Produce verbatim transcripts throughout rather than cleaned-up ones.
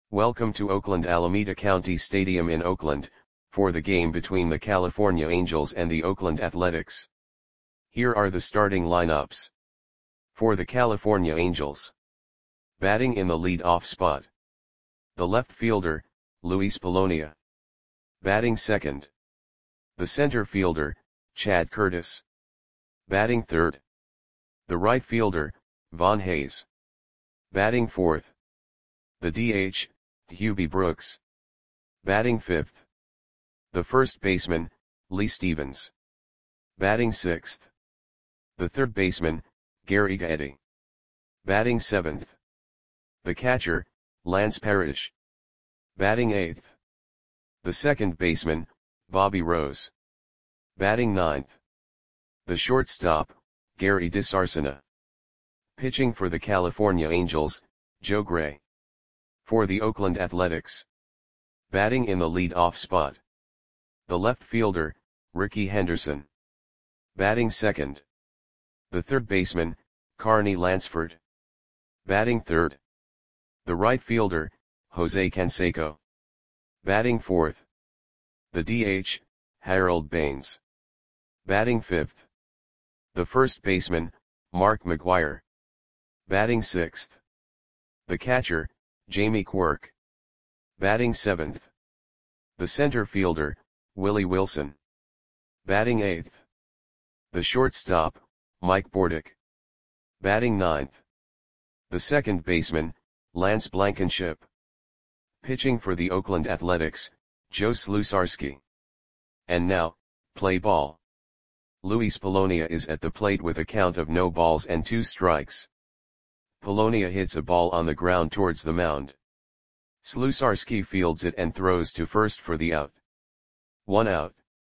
Welcome to Oakland Alameda County Stadium in Oakland, for the game between the California Angels and the Oakland Athletics. Here are the starting lineups. For the California Angels. Batting in the lead-off spot. The left fielder, Luis Polonia. Batting second. The center fielder, Chad Curtis. Batting third. The right fielder, Von Hayes. Batting fourth. The D H, Hubie Brooks. Batting fifth. The first baseman, Lee Stevens. Batting sixth. The third baseman, Gary Gaetti. Batting seventh. The catcher, Lance Parrish. Batting eighth. The second baseman, Bobby Rose. Batting ninth. The shortstop, Gary DiSarcina. Pitching for the California Angels, Joe Gray. For the Oakland Athletics. Batting in the lead-off spot. The left fielder, Rickey Henderson. Batting second. The third baseman, Carney Lansford. Batting third. The right fielder, Jose Canseco. Batting fourth. The D H, Harold Baines. Batting fifth. The first baseman, Mark McGwire. Batting sixth. The catcher, Jamie Quirk. Batting seventh. The center fielder, Willie Wilson. Batting eighth. The shortstop, Mike Bordick. Batting ninth. The second baseman, Lance Blankenship. Pitching for the Oakland Athletics, Joe Slusarski. And now, play ball. Luis Polonia is at the plate with a count of no balls and two strikes. Polonia hits a ball on the ground towards the mound. Slusarski fields it and throws to first for the out. One out.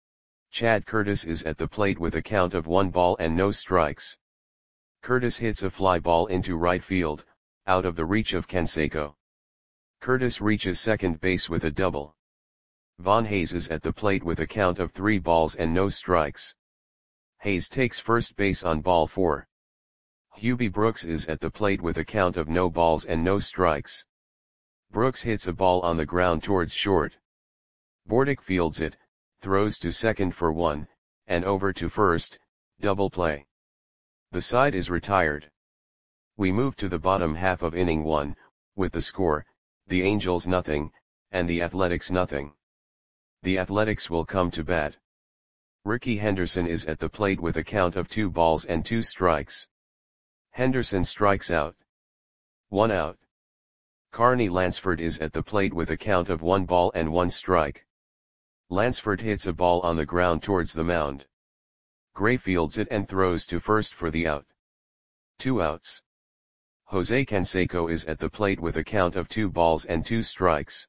Chad Curtis is at the plate with a count of one ball and no strikes. Curtis hits a fly ball into right field, out of the reach of Canseco. Curtis reaches second base with a double. Von Hayes is at the plate with a count of three balls and no strikes. Hayes takes first base on ball four. Hubie Brooks is at the plate with a count of no balls and no strikes. Brooks hits a ball on the ground towards short. Bordick fields it, throws to second for one, and over to first, double play. The side is retired. We move to the bottom half of inning one, with the score, the Angels nothing, and the Athletics nothing. The Athletics will come to bat. Rickey Henderson is at the plate with a count of two balls and two strikes. Henderson strikes out. One out. Carney Lansford is at the plate with a count of one ball and one strike. Lansford hits a ball on the ground towards the mound. Gray fields it and throws to first for the out. Two outs. Jose Canseco is at the plate with a count of two balls and two strikes.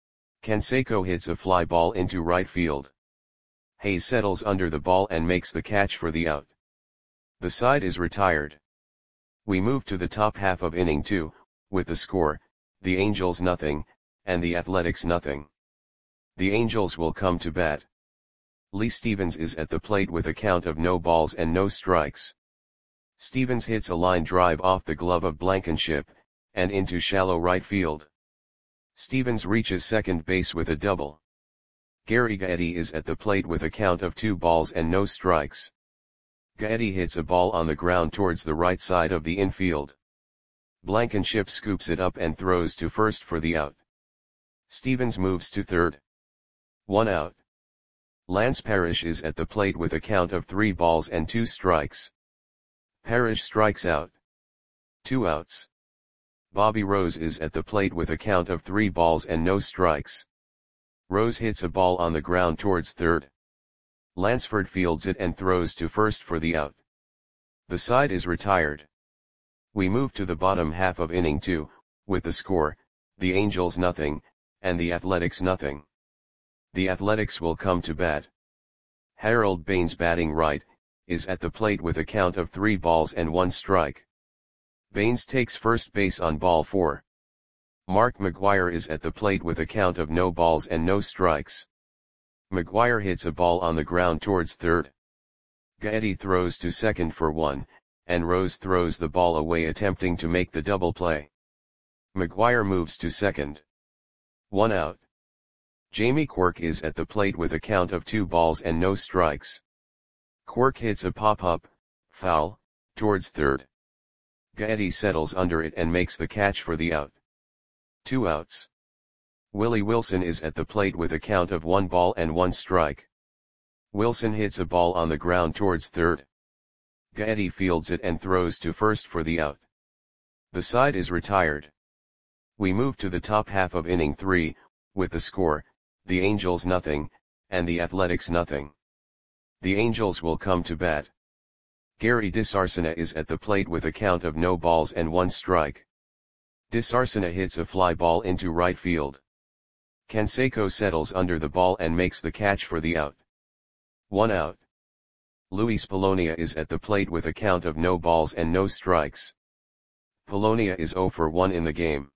Canseco hits a fly ball into right field. Hayes settles under the ball and makes the catch for the out. The side is retired. We move to the top half of inning two, with the score, the Angels nothing, and the Athletics nothing. The Angels will come to bat. Lee Stevens is at the plate with a count of no balls and no strikes. Stevens hits a line drive off the glove of Blankenship, and into shallow right field. Stevens reaches second base with a double. Gary Gaetti is at the plate with a count of two balls and no strikes. Gaetti hits a ball on the ground towards the right side of the infield. Blankenship scoops it up and throws to first for the out. Stevens moves to third. One out. Lance Parrish is at the plate with a count of three balls and two strikes. Parrish strikes out. Two outs. Bobby Rose is at the plate with a count of three balls and no strikes. Rose hits a ball on the ground towards third. Lansford fields it and throws to first for the out. The side is retired. We move to the bottom half of inning two, with the score, the Angels nothing, and the Athletics nothing. The Athletics will come to bat. Harold Baines batting right, is at the plate with a count of three balls and one strike. Baines takes first base on ball four. Mark McGwire is at the plate with a count of no balls and no strikes. McGwire hits a ball on the ground towards third. Gaetti throws to second for one, and Rose throws the ball away attempting to make the double play. McGwire moves to second. one out. Jamie Quirk is at the plate with a count of two balls and no strikes. Quirk hits a pop-up, foul, towards third. Gaetti settles under it and makes the catch for the out. Two outs. Willie Wilson is at the plate with a count of one ball and one strike. Wilson hits a ball on the ground towards third. Gaetti fields it and throws to first for the out. The side is retired. We move to the top half of inning three, with the score, the Angels nothing, and the Athletics nothing. The Angels will come to bat. Gary DeSarcina is at the plate with a count of no balls and one strike. DeSarcina hits a fly ball into right field. Canseco settles under the ball and makes the catch for the out. One out. Luis Polonia is at the plate with a count of no balls and no strikes. Polonia is oh for one in the game.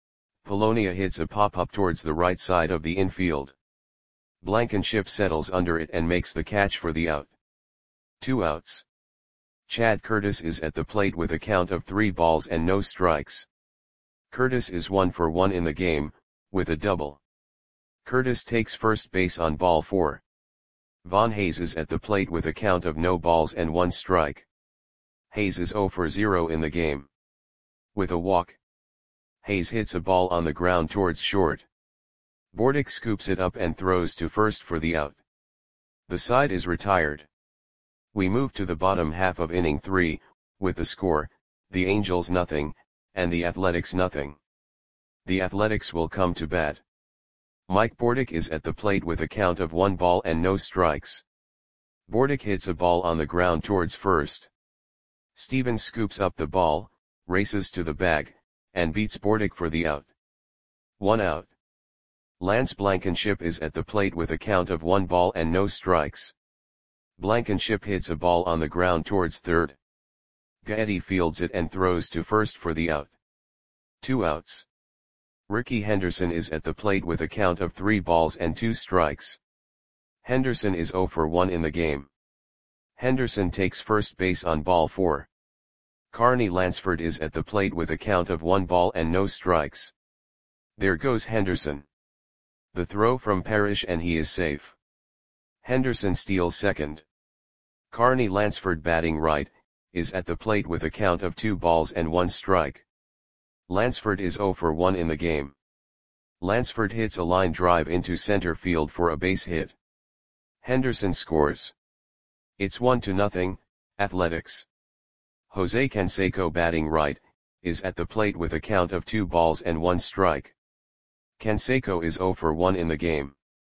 Polonia hits a pop-up towards the right side of the infield. Blankenship settles under it and makes the catch for the out. Two outs. Chad Curtis is at the plate with a count of three balls and no strikes. Curtis is one for one in the game, with a double. Curtis takes first base on ball four. Von Hayes is at the plate with a count of no balls and one strike. Hayes is oh for zero in the game. With a walk. Hayes hits a ball on the ground towards short. Bordick scoops it up and throws to first for the out. The side is retired. We move to the bottom half of inning three, with the score, the Angels nothing, and the Athletics nothing. The Athletics will come to bat. Mike Bordick is at the plate with a count of one ball and no strikes. Bordick hits a ball on the ground towards first. Stevens scoops up the ball, races to the bag, and beats Bordick for the out. One out. Lance Blankenship is at the plate with a count of one ball and no strikes. Blankenship hits a ball on the ground towards third. Gaetti fields it and throws to first for the out. Two outs. Ricky Henderson is at the plate with a count of three balls and two strikes. Henderson is oh for one in the game. Henderson takes first base on ball four. Carney Lansford is at the plate with a count of one ball and no strikes. There goes Henderson. The throw from Parrish and he is safe. Henderson steals second. Carney Lansford, batting right, is at the plate with a count of two balls and one strike. Lansford is oh for one in the game. Lansford hits a line drive into center field for a base hit. Henderson scores. It's one to nothing, Athletics. Jose Canseco, batting right, is at the plate with a count of two balls and one strike. Canseco is oh for one in the game.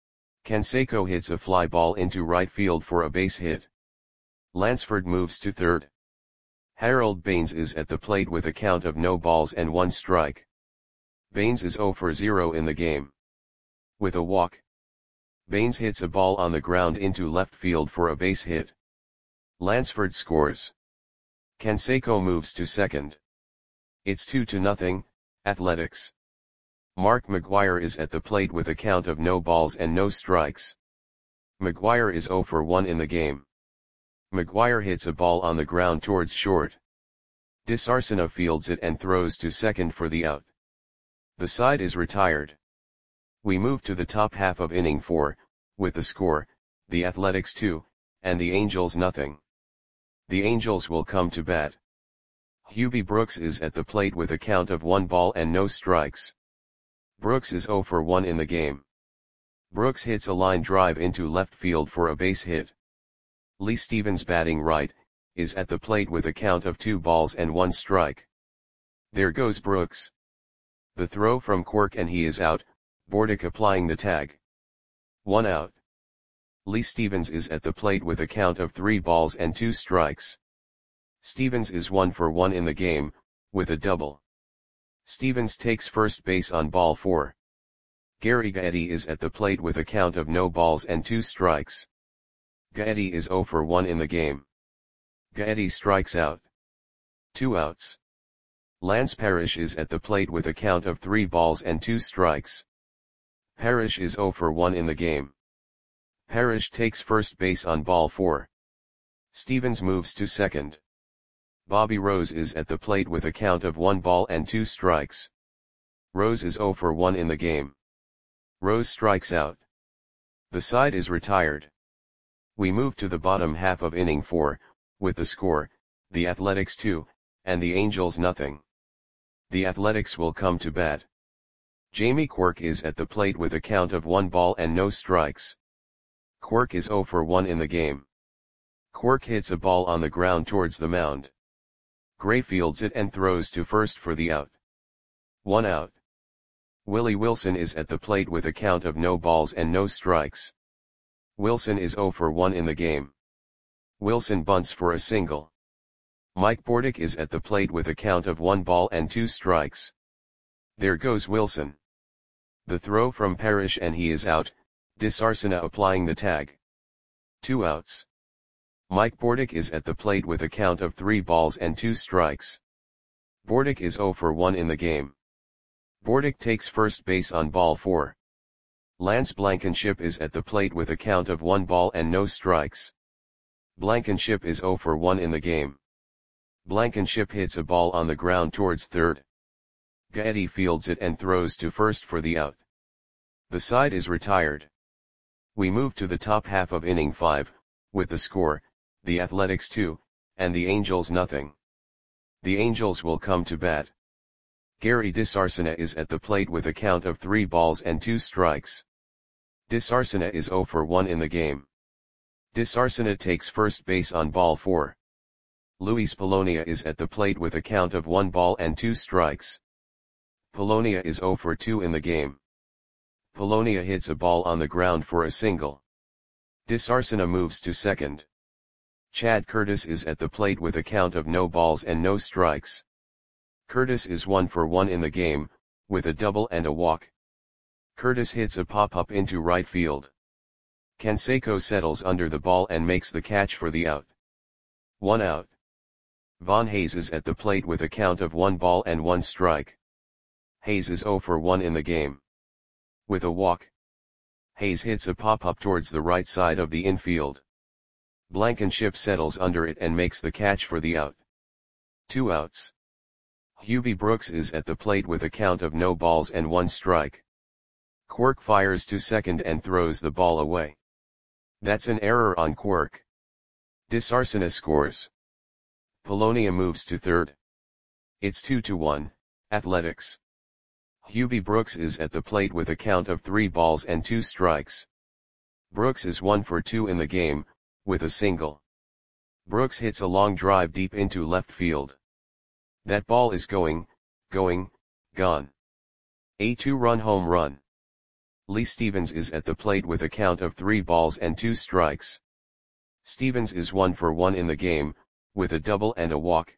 Canseco hits a fly ball into right field for a base hit. Lansford moves to third. Harold Baines is at the plate with a count of no balls and one strike. Baines is oh for zero in the game. With a walk. Baines hits a ball on the ground into left field for a base hit. Lansford scores. Canseco moves to second. It's two to nothing, Athletics. Mark McGwire is at the plate with a count of no balls and no strikes. McGwire is oh for one in the game. McGwire hits a ball on the ground towards short. DeSarcina fields it and throws to second for the out. The side is retired. We move to the top half of inning four, with the score, the Athletics two, and the Angels nothing. The Angels will come to bat. Hubie Brooks is at the plate with a count of one ball and no strikes. Brooks is oh for one in the game. Brooks hits a line drive into left field for a base hit. Lee Stevens, batting right, is at the plate with a count of two balls and one strike. There goes Brooks. The throw from Quirk and he is out, Bordick applying the tag. One out. Lee Stevens is at the plate with a count of three balls and two strikes. Stevens is one for one in the game, with a double. Stevens takes first base on ball four. Gary Gaetti is at the plate with a count of no balls and two strikes. Gaetti is oh for one in the game. Gaetti strikes out. Two outs. Lance Parrish is at the plate with a count of three balls and two strikes. Parrish is oh for one in the game. Parrish takes first base on ball four. Stevens moves to second. Bobby Rose is at the plate with a count of one ball and two strikes. Rose is oh for one in the game. Rose strikes out. The side is retired. We move to the bottom half of inning four, with the score, the Athletics two, and the Angels nothing. The Athletics will come to bat. Jamie Quirk is at the plate with a count of one ball and no strikes. Quirk is zero for one in the game. Quirk hits a ball on the ground towards the mound. Gray fields it and throws to first for the out. One out. Willie Wilson is at the plate with a count of no balls and no strikes. Wilson is zero for one in the game. Wilson bunts for a single. Mike Bordick is at the plate with a count of one ball and two strikes. There goes Wilson. The throw from Parrish and he is out, DeSarcina applying the tag. Two outs. Mike Bordick is at the plate with a count of three balls and two strikes. Bordick is zero for one in the game. Bordick takes first base on ball four. Lance Blankenship is at the plate with a count of one ball and no strikes. Blankenship is zero for one in the game. Blankenship hits a ball on the ground towards third. Gaetti fields it and throws to first for the out. The side is retired. We move to the top half of inning five, with the score, the Athletics two, and the Angels nothing. The Angels will come to bat. Gary DeSarcina is at the plate with a count of three balls and two strikes. DeSarcina is zero for one in the game. DeSarcina takes first base on ball four. Luis Polonia is at the plate with a count of one ball and two strikes. Polonia is zero for two in the game. Polonia hits a ball on the ground for a single. DeSarcina moves to second. Chad Curtis is at the plate with a count of no balls and no strikes. Curtis is one for one in the game, with a double and a walk. Curtis hits a pop-up into right field. Canseco settles under the ball and makes the catch for the out. One out. Von Hayes is at the plate with a count of one ball and one strike. Hayes is zero for one in the game. With a walk. Hayes hits a pop-up towards the right side of the infield. Blankenship settles under it and makes the catch for the out. Two outs. Hubie Brooks is at the plate with a count of no balls and one strike. Quirk fires to second and throws the ball away. That's an error on Quirk. DeSarcina scores. Polonia moves to third. It's two to one, Athletics. Hubie Brooks is at the plate with a count of three balls and two strikes. Brooks is one for two in the game, with a single. Brooks hits a long drive deep into left field. That ball is going, going, gone. A two-run home run. Lee Stevens is at the plate with a count of three balls and two strikes. Stevens is one for one in the game, with a double and a walk.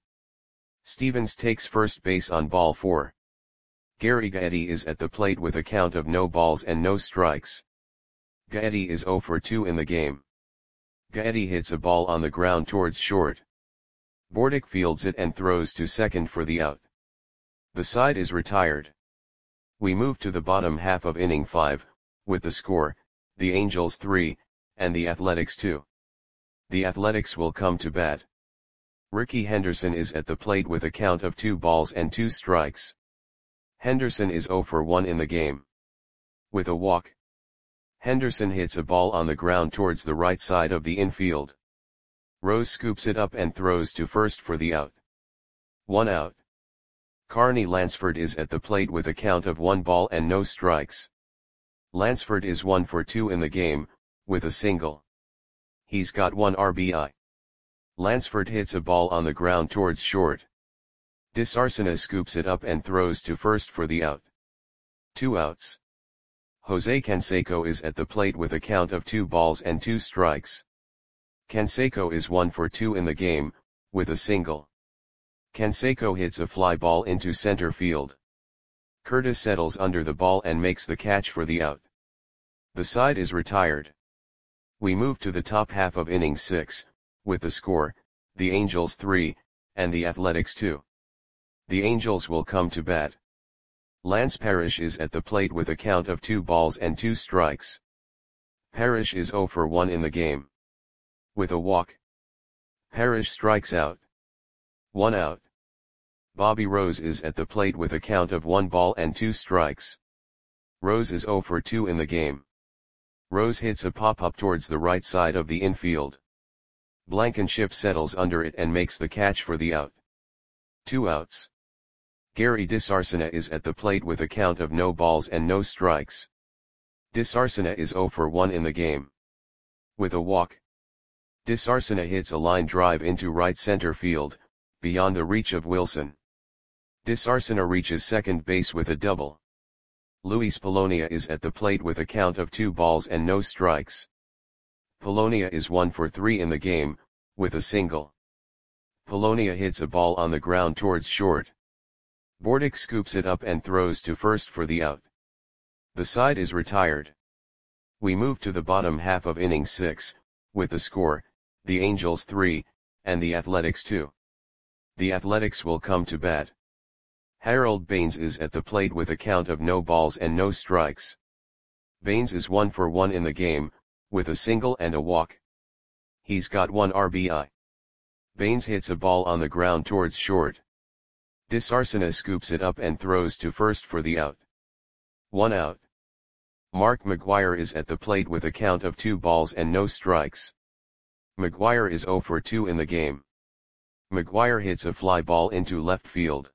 Stevens takes first base on ball four. Gary Gaetti is at the plate with a count of no balls and no strikes. Gaetti is zero for two in the game. Gaetti hits a ball on the ground towards short. Bordick fields it and throws to second for the out. The side is retired. We move to the bottom half of inning five, with the score, the Angels three, and the Athletics two. The Athletics will come to bat. Ricky Henderson is at the plate with a count of two balls and two strikes. Henderson is zero for one in the game. With a walk. Henderson hits a ball on the ground towards the right side of the infield. Rose scoops it up and throws to first for the out. One out. Carney Lansford is at the plate with a count of one ball and no strikes. Lansford is one for two in the game, with a single. He's got one R B I. Lansford hits a ball on the ground towards short. DeSarcina scoops it up and throws to first for the out. Two outs. Jose Canseco is at the plate with a count of two balls and two strikes. Canseco is one for two in the game, with a single. Canseco hits a fly ball into center field. Curtis settles under the ball and makes the catch for the out. The side is retired. We move to the top half of inning six, with the score, the Angels three, and the Athletics two. The Angels will come to bat. Lance Parrish is at the plate with a count of two balls and two strikes. Parrish is zero for one in the game. With a walk. Parrish strikes out. One out. Bobby Rose is at the plate with a count of one ball and two strikes. Rose is zero for two in the game. Rose hits a pop-up towards the right side of the infield. Blankenship settles under it and makes the catch for the out. Two outs. Gary DiSarcina is at the plate with a count of no balls and no strikes. DiSarcina is zero for one in the game. With a walk. DiSarcina hits a line drive into right center field, beyond the reach of Wilson. DiSarcina reaches second base with a double. Luis Polonia is at the plate with a count of two balls and no strikes. Polonia is one for three in the game, with a single. Polonia hits a ball on the ground towards short. Bordick scoops it up and throws to first for the out. The side is retired. We move to the bottom half of inning six, with the score, the Angels three, and the Athletics two. The Athletics will come to bat. Harold Baines is at the plate with a count of no balls and no strikes. Baines is one for one in the game, with a single and a walk. He's got one R B I. Baines hits a ball on the ground towards short. DiSarcina scoops it up and throws to first for the out. One out. Mark McGwire is at the plate with a count of two balls and no strikes. McGwire is zero for two in the game. McGwire hits a fly ball into left field.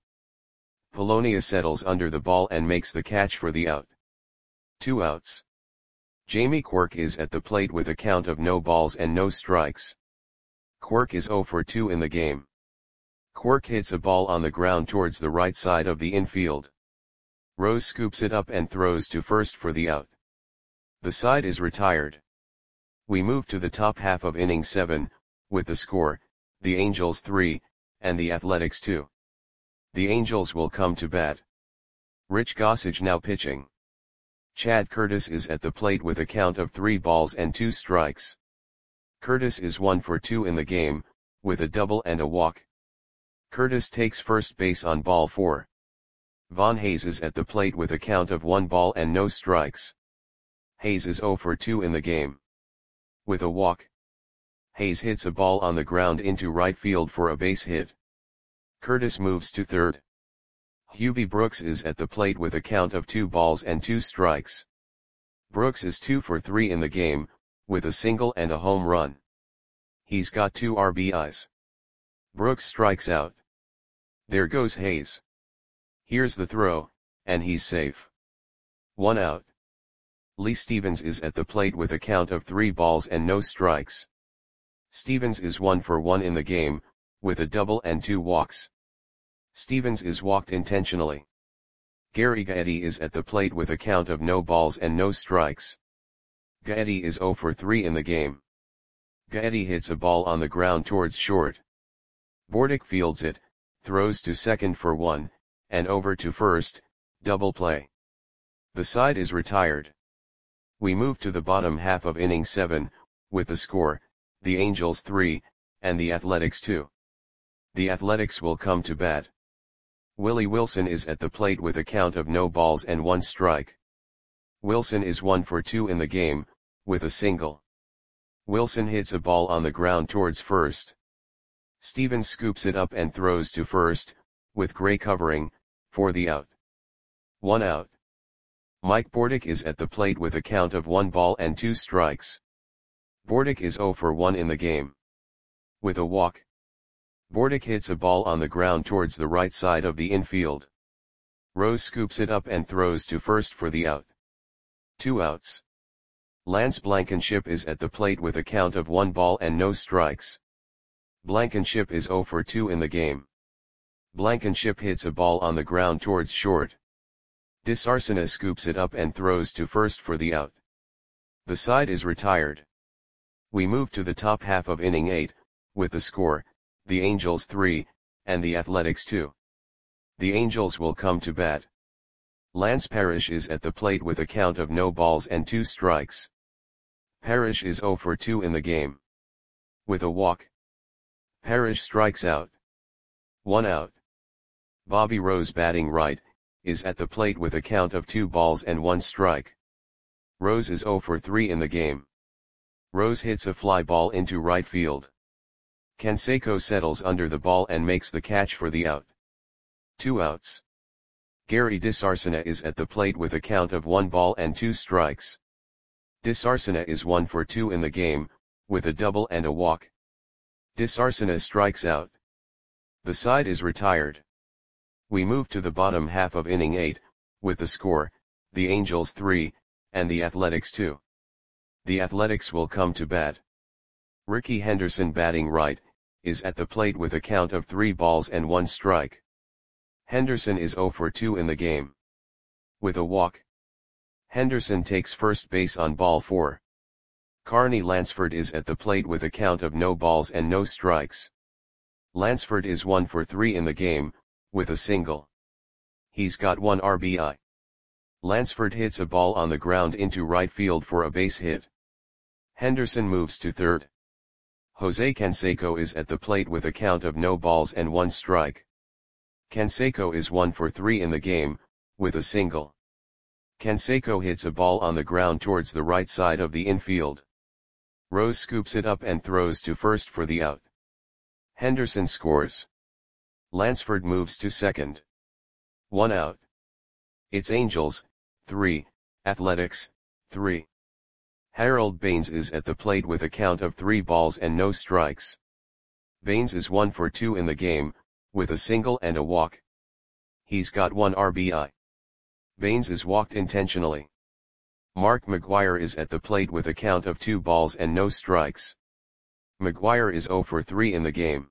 Polonia settles under the ball and makes the catch for the out. Two outs. Jamie Quirk is at the plate with a count of no balls and no strikes. Quirk is zero for two in the game. Quirk hits a ball on the ground towards the right side of the infield. Rose scoops it up and throws to first for the out. The side is retired. We move to the top half of inning seven, with the score, the Angels three, and the Athletics two. The Angels will come to bat. Rich Gossage now pitching. Chad Curtis is at the plate with a count of three balls and two strikes. Curtis is one for two in the game, with a double and a walk. Curtis takes first base on ball four. Von Hayes is at the plate with a count of one ball and no strikes. Hayes is zero for two in the game. With a walk. Hayes hits a ball on the ground into right field for a base hit. Curtis moves to third. Hubie Brooks is at the plate with a count of two balls and two strikes. Brooks is two for three in the game, with a single and a home run. He's got two R B Is. Brooks strikes out. There goes Hayes. Here's the throw, and he's safe. One out. Lee Stevens is at the plate with a count of three balls and no strikes. Stevens is one for one in the game, with a double and two walks. Stevens is walked intentionally. Gary Gaetti is at the plate with a count of no balls and no strikes. Gaetti is zero for three in the game. Gaetti hits a ball on the ground towards short. Bordick fields it, throws to second for one, and over to first, double play. The side is retired. We move to the bottom half of inning seven, with the score, the Angels three, and the Athletics two. The Athletics will come to bat. Willie Wilson is at the plate with a count of no balls and one strike. Wilson is one for two in the game, with a single. Wilson hits a ball on the ground towards first. Stevens scoops it up and throws to first, with Gray covering, for the out. One out. Mike Bordick is at the plate with a count of one ball and two strikes. Bordick is zero for one in the game. With a walk. Bordick hits a ball on the ground towards the right side of the infield. Rose scoops it up and throws to first for the out. Two outs. Lance Blankenship is at the plate with a count of one ball and no strikes. Blankenship is zero for two in the game. Blankenship hits a ball on the ground towards short. DiSarcina scoops it up and throws to first for the out. The side is retired. We move to the top half of inning eight, with the score, the Angels three, and the Athletics two. The Angels will come to bat. Lance Parrish is at the plate with a count of no balls and two strikes. Parrish is zero for two in the game. With a walk. Parrish strikes out. One out. Bobby Rose, batting right, is at the plate with a count of two balls and one strike. Rose is zero for three in the game. Rose hits a fly ball into right field. Canseco settles under the ball and makes the catch for the out. Two outs. Gary Disarsena is at the plate with a count of one ball and two strikes. Disarsena is one for two in the game, with a double and a walk. Disarsena strikes out. The side is retired. We move to the bottom half of inning eight, with the score, the Angels three, and the Athletics two. The Athletics will come to bat. Ricky Henderson, batting right, is at the plate with a count of three balls and one strike. Henderson is zero for two in the game. With a walk. Henderson takes first base on ball four. Carney Lansford is at the plate with a count of no balls and no strikes. Lansford is one for three in the game, with a single. He's got one R B I. Lansford hits a ball on the ground into right field for a base hit. Henderson moves to third. Jose Canseco is at the plate with a count of no balls and one strike. Canseco is one for three in the game, with a single. Canseco hits a ball on the ground towards the right side of the infield. Rose scoops it up and throws to first for the out. Henderson scores. Lansford moves to second. One out. It's Angels, three, Athletics, three. Harold Baines is at the plate with a count of three balls and no strikes. Baines is one for two in the game, with a single and a walk. He's got one R B I. Baines is walked intentionally. Mark McGwire is at the plate with a count of two balls and no strikes. McGwire is zero for three in the game.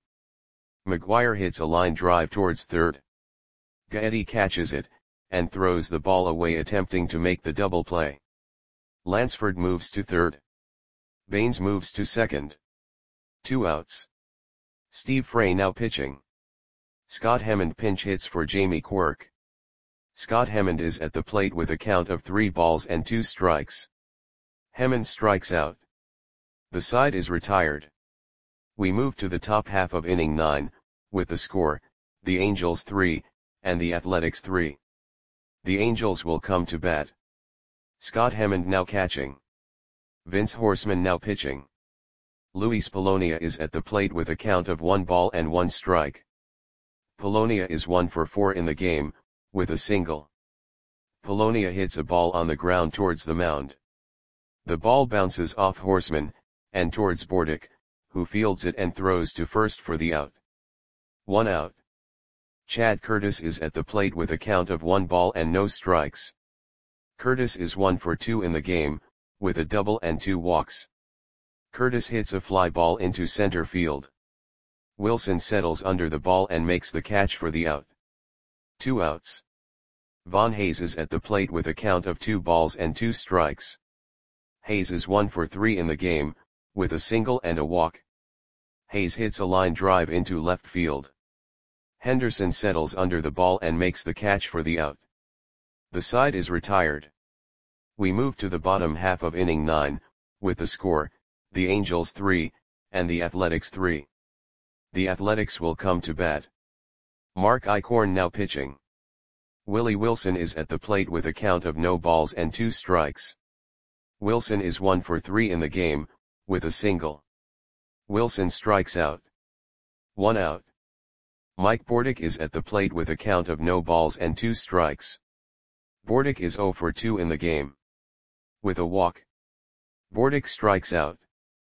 McGwire hits a line drive towards third. Gaetti catches it, and throws the ball away, attempting to make the double play. Lansford moves to third. Baines moves to second. Two outs. Steve Frey now pitching. Scott Hammond pinch hits for Jamie Quirk. Scott Hammond is at the plate with a count of three balls and two strikes. Hammond strikes out. The side is retired. We move to the top half of inning nine, with the score, the Angels three, and the Athletics three. The Angels will come to bat. Scott Hammond now catching. Vince Horseman now pitching. Luis Polonia is at the plate with a count of one ball and one strike. Polonia is one for four in the game, with a single. Polonia hits a ball on the ground towards the mound. The ball bounces off Horseman, and towards Bordick, who fields it and throws to first for the out. One out. Chad Curtis is at the plate with a count of one ball and no strikes. Curtis is one for two in the game, with a double and two walks. Curtis hits a fly ball into center field. Wilson settles under the ball and makes the catch for the out. Two outs. Von Hayes is at the plate with a count of two balls and two strikes. Hayes is one for three in the game, with a single and a walk. Hayes hits a line drive into left field. Henderson settles under the ball and makes the catch for the out. The side is retired. We move to the bottom half of inning nine, with the score, the Angels three, and the Athletics three. The Athletics will come to bat. Mark Eichhorn now pitching. Willie Wilson is at the plate with a count of no balls and two strikes. Wilson is one for three in the game, with a single. Wilson strikes out. One out. Mike Bordick is at the plate with a count of no balls and two strikes. Bordick is zero for two in the game. With a walk. Bordick strikes out.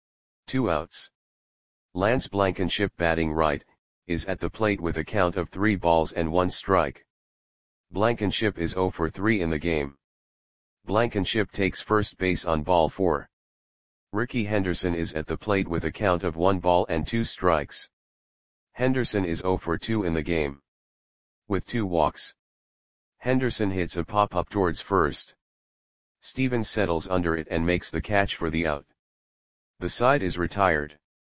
Two outs. Lance Blankenship, batting right, is at the plate with a count of three balls and one strike. Blankenship is zero for three in the game. Blankenship takes first base on ball four. Ricky Henderson is at the plate with a count of one ball and two strikes. Henderson is zero for two in the game. With two walks. Henderson hits a pop-up towards first. Stevens settles under it and makes the catch for the out. The side is retired.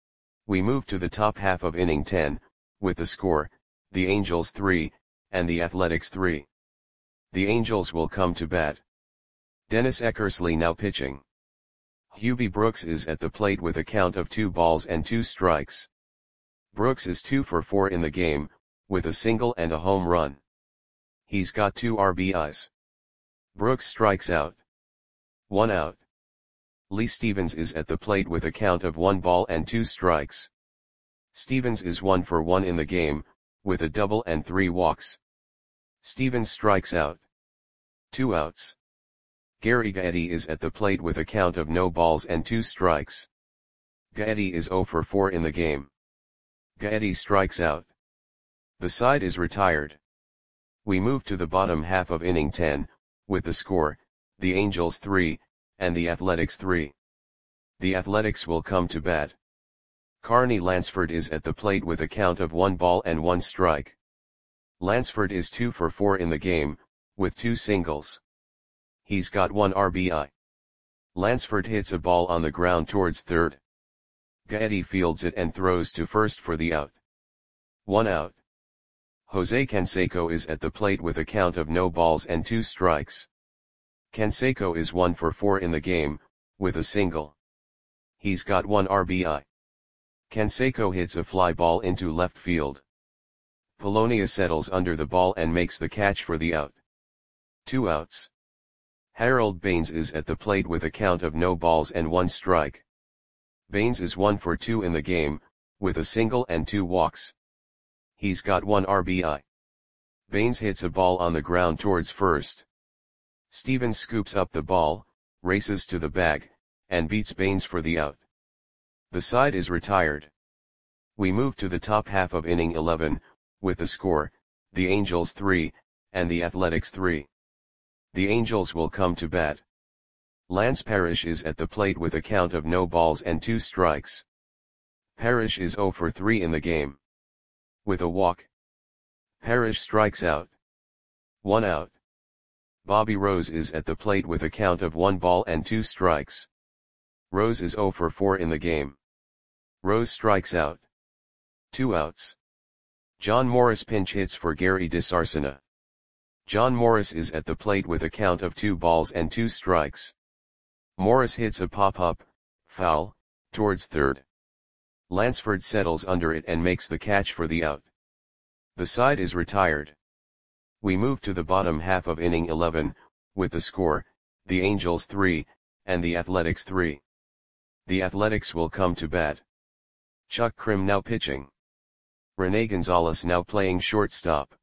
We move to the top half of inning ten, with the score, the Angels three, and the Athletics three. The Angels will come to bat. Dennis Eckersley now pitching. Hubie Brooks is at the plate with a count of two balls and two strikes. Brooks is two for four in the game, with a single and a home run. He's got two R B Is. Brooks strikes out. One out. Lee Stevens is at the plate with a count of one ball and two strikes. Stevens is one for one in the game, with a double and three walks. Stevens strikes out. Two outs. Gary Gaetti is at the plate with a count of no balls and two strikes. Gaetti is zero for four in the game. Gaetti strikes out. The side is retired. We move to the bottom half of inning ten, with the score, the Angels three, and the Athletics three. The Athletics will come to bat. Carney Lansford is at the plate with a count of one ball and one strike. Lansford is two for four in the game, with two singles. He's got one R B I. Lansford hits a ball on the ground towards third. Gaetti fields it and throws to first for the out. One out. Jose Canseco is at the plate with a count of no balls and two strikes. Canseco is one for four in the game, with a single. He's got one R B I. Canseco hits a fly ball into left field. Polonia settles under the ball and makes the catch for the out. Two outs. Harold Baines is at the plate with a count of no balls and one strike. Baines is one for two in the game, with a single and two walks. He's got one R B I. Baines hits a ball on the ground towards first. Stevens scoops up the ball, races to the bag, and beats Baines for the out. The side is retired. We move to the top half of inning eleven, with the score, the Angels three, and the Athletics three. The Angels will come to bat. Lance Parrish is at the plate with a count of no balls and two strikes. Parrish is zero for three in the game. With a walk. Parrish strikes out. One out. Bobby Rose is at the plate with a count of one ball and two strikes. Rose is zero for four in the game. Rose strikes out. Two outs. John Morris pinch hits for Gary DeSarcina. John Morris is at the plate with a count of two balls and two strikes. Morris hits a pop-up, foul, towards third. Lansford settles under it and makes the catch for the out. The side is retired. We move to the bottom half of inning eleven, with the score, the Angels three, and the Athletics three. The Athletics will come to bat. Chuck Krim now pitching. Rene Gonzalez now playing shortstop.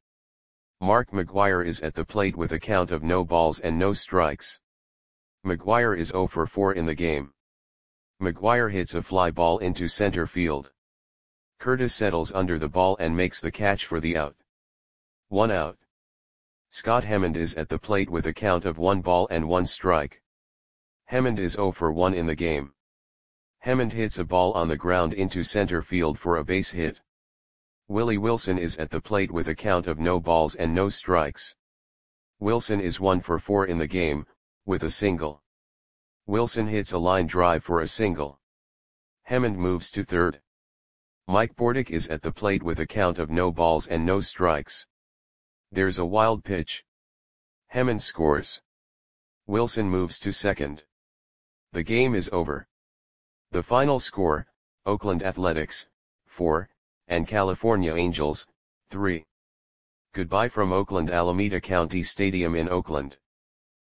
Mark McGuire is at the plate with a count of no balls and no strikes. McGuire is zero for four in the game. McGuire hits a fly ball into center field. Curtis settles under the ball and makes the catch for the out. One out. Scott Hemmond is at the plate with a count of one ball and one strike. Hemmond is zero for one in the game. Hemmond hits a ball on the ground into center field for a base hit. Willie Wilson is at the plate with a count of no balls and no strikes. Wilson is one for four in the game, with a single. Wilson hits a line drive for a single. Hemmond moves to third. Mike Bordick is at the plate with a count of no balls and no strikes. There's a wild pitch. Hemmond scores. Wilson moves to second. The game is over. The final score, Oakland Athletics, four, and California Angels, three. Goodbye from Oakland Alameda County Stadium in Oakland.